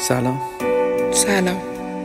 سلام. سلام.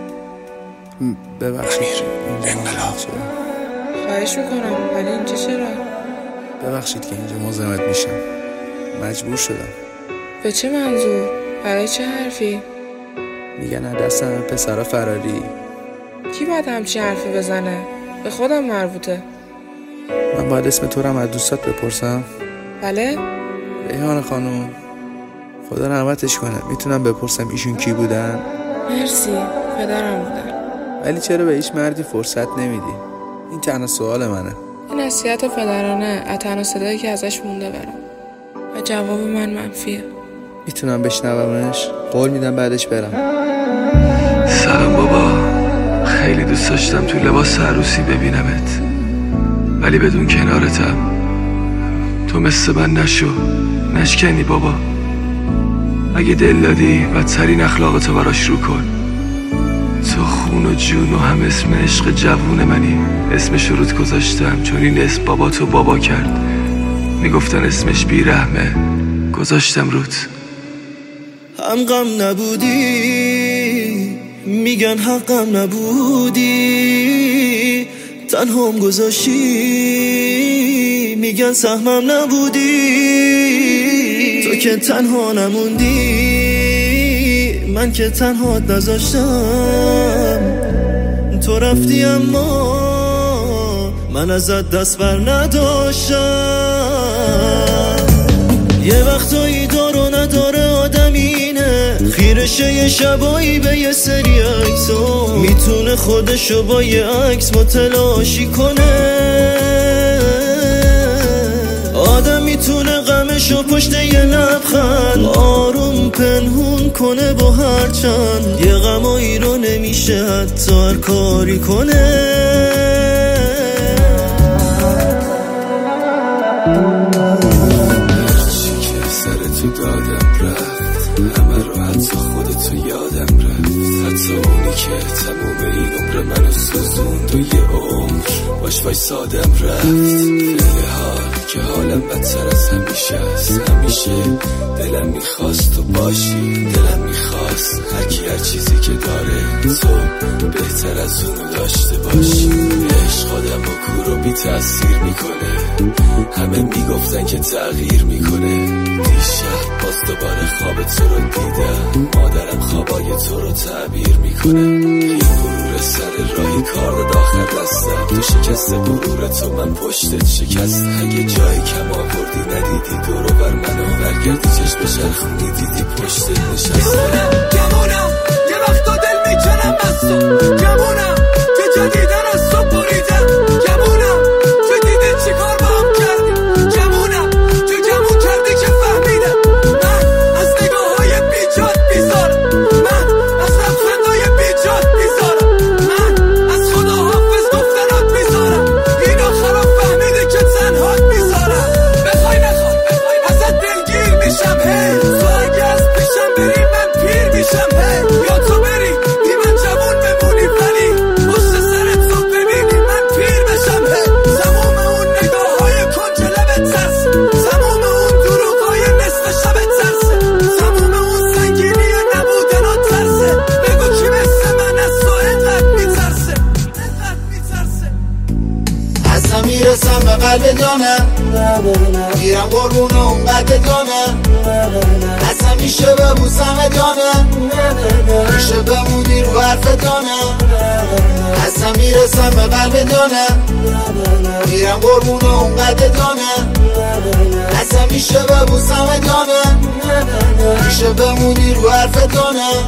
ببخشید انقلاب. خواهش میکنم ولی اینجا چرا؟ ببخشید که اینجا مزاحمت میشم، مجبور شدم. به چه منظور؟ برای چه حرفی؟ میگن از دستم پسر فراری. کی باید همچی حرفی بزنه؟ به خودم مربوطه. من باید اسم تو رو هم از دوستات بپرسم؟ بله؟ ریحانه خانوم، خدا رحمتش کنه، میتونم بپرسم ایشون کی بودن؟ مرسی، پدرم بودن. ولی چرا به هیچ مردی فرصت نمیدی؟ این تنها سوال منه. این نصیحت پدرانه از تنها صدایی که ازش مونده برام و جواب من منفیه. میتونم بشنومش؟ قول میدم بعدش برم. سلام بابا، خیلی دوست داشتم تو لباس عروسی ببینمت، ولی بدون کنارتم. تو مثل من نشکنی بابا. اگه دل دادی بدترین اخلاقتو براش رو کن. تو خون و جون و هم اسم عشق جوون منی. اسمش رو رود گذاشتم چون این اسم بابا تو بابا کرد. میگفتن اسمش بیرحمه، گذاشتم رود. هم غم نبودی، میگن حقم نبودی، تنهام گذاشتی، میگن سهمم نبودی. تو که تنها نموندی، من که تنها نذاشتم. تو رفتی اما من ازت دست بر نداشتم. یه وقتایی دار و نداره آدم اینه، خیرشه یه شبایی به یه سری عکسا، میتونه خودشو با یه عکس متلاشی کنه. آدم میتونه غمشو پشت یه لبخند آروم پنهون کنه با هر چند. یه غمایی رو نمیشه حتی هر کاری کنه. تو دادم رفت، همه رو حتی خودتو یادم رفت. حتی اونی که تموم این عمر منو سوزوند و یه عمر باش وایسادم رفت. خیلی حال که حالم بدتر از همیشه است. همیشه دلم میخواست تو باشی، دلم میخواست هرکی هر چیزی که داره تو بهتر از اونو داشته باشی. عشق آدم با کور و بی تأثیر میکنه. همه میگفتن که تغییر میکنه. دیشب باز دوباره خواب تو رو دیدم. مادرم خوابای تو رو تعبیر میکنه. این غرور سر راهی کار داد آخر دستم. تو شکست غرور تو من پشتت شکست. اگه جایی کم آوردی ندیدی دورو بر منو برگردی چشم چرخونی دیدی پشتت نشستم. گمونم یه وقتا دل میکنم از تو. گمونم که جدیدن از تو بریدم. گمونم که دیده چی کار با هم کردی. گمونم که گمون کردی که فهمیدم. من از نگاه های بیجاد بیزارم. من از لبخندهای بیجاد بیزارم. من از خدا حافظ گفتنات بیزارم. این آخرا فهمیده که تنهات بیزارم. بخوای نخوای ازت دلگیر میشم. هی تو اگه از پیشم بری من پیر میشم. هی یا تو بری بی من جوون بمونی ولی پشت سر تو ببینی من پیر بشم. هی تموم اون نگاه های کنج لبت ترسه. تموم اون دروغ های نصف شبت ترسه. تموم اون سنگینی نبودن و ترسه. بگو کی مثل من از تو اینقدر میترسه. اصلا میرسم به قلب جانم، میرم قربون اون قد جانم. اصلا میشه ببوسم جانم، میشه بمونی رو حرف جانم. اصلا میرسم به قلب جانم، میرم قربون اون قد جانم. اصلا میشه ببوسم جانم، میشه بمونی رو حرف جانم.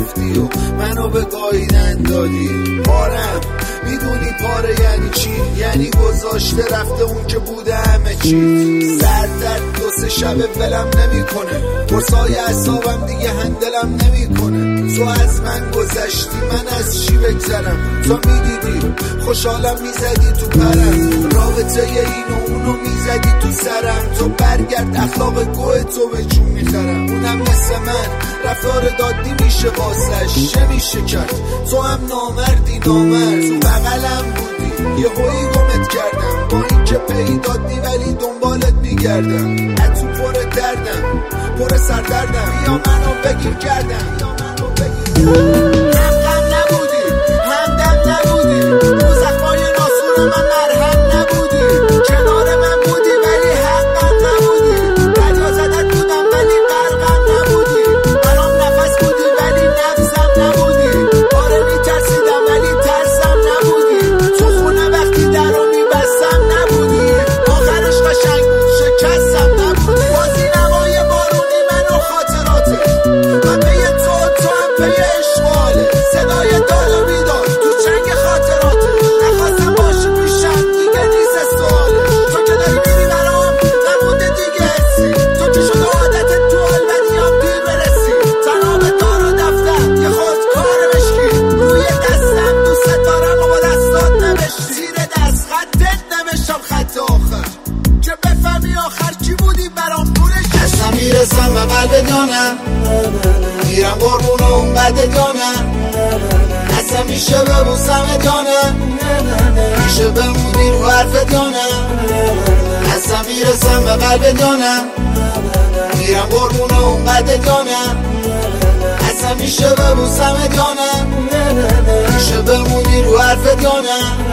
گرفتی و منو به گاییدن دادی. پارم میدونی پاره یعنی چی؟ یعنی گذاشته رفته اون که بوده همه چی. سردرد 2-3 شب ولم نمیکنه، قرصای اعصابم دیگه هندلم نمیکنه. تو از من گذشتی من از چی بگذرم؟ تو میدیدی خوشحالم میزدی تو پرم، رابطه اینو اونو میزدی تو سرم. تو برگرد اخلاق گوه تو به جون میخرم. اونم مثل من رفتار دادی میشه واسش، چه میشه کرد؟ تو هم نامردی نامرد، تو بغلم بودی یه هایی گمت کردم. با این که پیدادی ولی دنبالت میگردم. تو پر دردم پر سردردم، بیا منو بگیر کردم. هم غم نبودی هم دم نبودی، تو زخمای ناسور من مرهم نبودی. کنار من بودی ولی حقم نبودی، دریا زدت بودم ولی غرقم نبودی. برام نفس بودی ولی نفسم نبودی. آره میترسیدم ولی ترسم نبودی. تو خونه وقتی درو میبستم نبودی. آخرش قشنگ بود شکستم نبودی. بازی نمای بارونی من و خاطراته، من به تو هم به اشغاله. صدای داد و بیداد تو چنگ خاطراته، نخواستم باشه پیشم دیگه نیست سواله. تو که داری میری برام نمونده دیگه حسی، تو که شده عادتت تو حال بدیام دیر برسی. تنها به دار و دفتر یه خودکار مشکی، روی دستم دوست دارم و با دستات نوشتی. زیر دست خطت نوشتم خط آخر که بفهمی آخر کی بودی برام پولش. اصلا میرسم به قلب جانم، میرم قربون اون بد جانم. اصلا میشه ببوسم جانم، میشه بمونی رو حرف جانم. اصلا میرسم به قلب جانم، میرم قربون اون بد جانم. اصلا میشه ببوسم جانم، میشه بمونی رو حرف جانم.